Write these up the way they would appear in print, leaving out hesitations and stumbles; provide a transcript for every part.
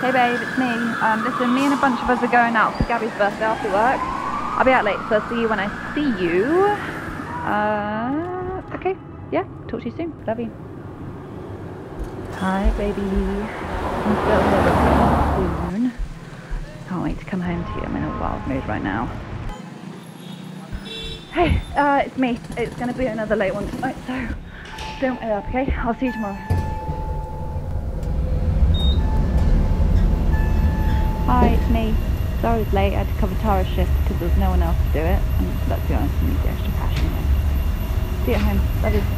Hey babe, it's me. Listen, me and a bunch of us are going out for Gabby's birthday after work. I'll be out late, so I'll see you when I see you. Okay, yeah, talk to you soon. Love you. Hi baby. I'm still here with you soon. Can't wait to come home to you. I'm in a wild mood right now. Hey, it's me. It's gonna be another late one tonight, so don't wait up, okay? I'll see you tomorrow. Hi, it's me. Sorry it's late. I had to cover Tara's shift because there was no one else to do it. And let's be honest, I need the extra cash anyway. See you at home. Love you.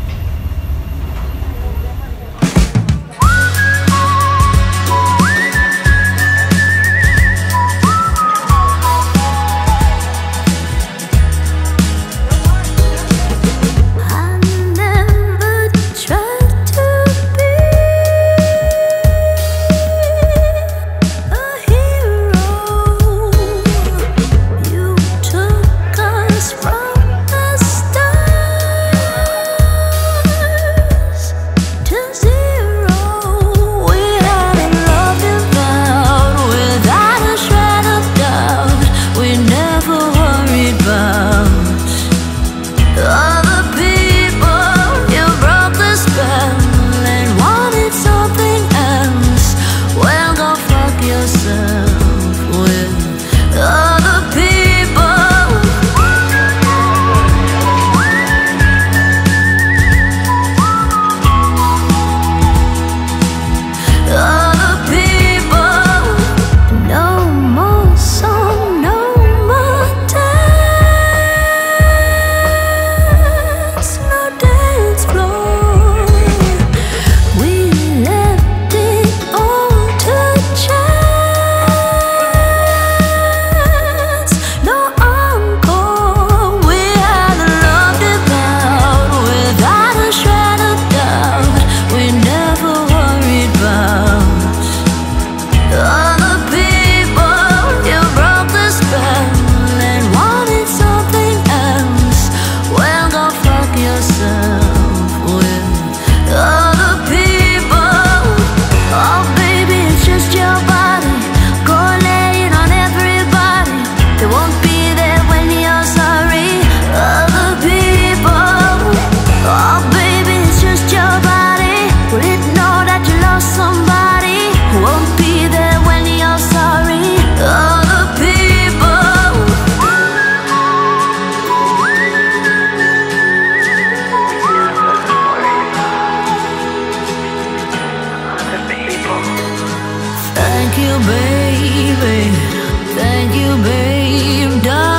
Thank you, baby. Thank you, babe.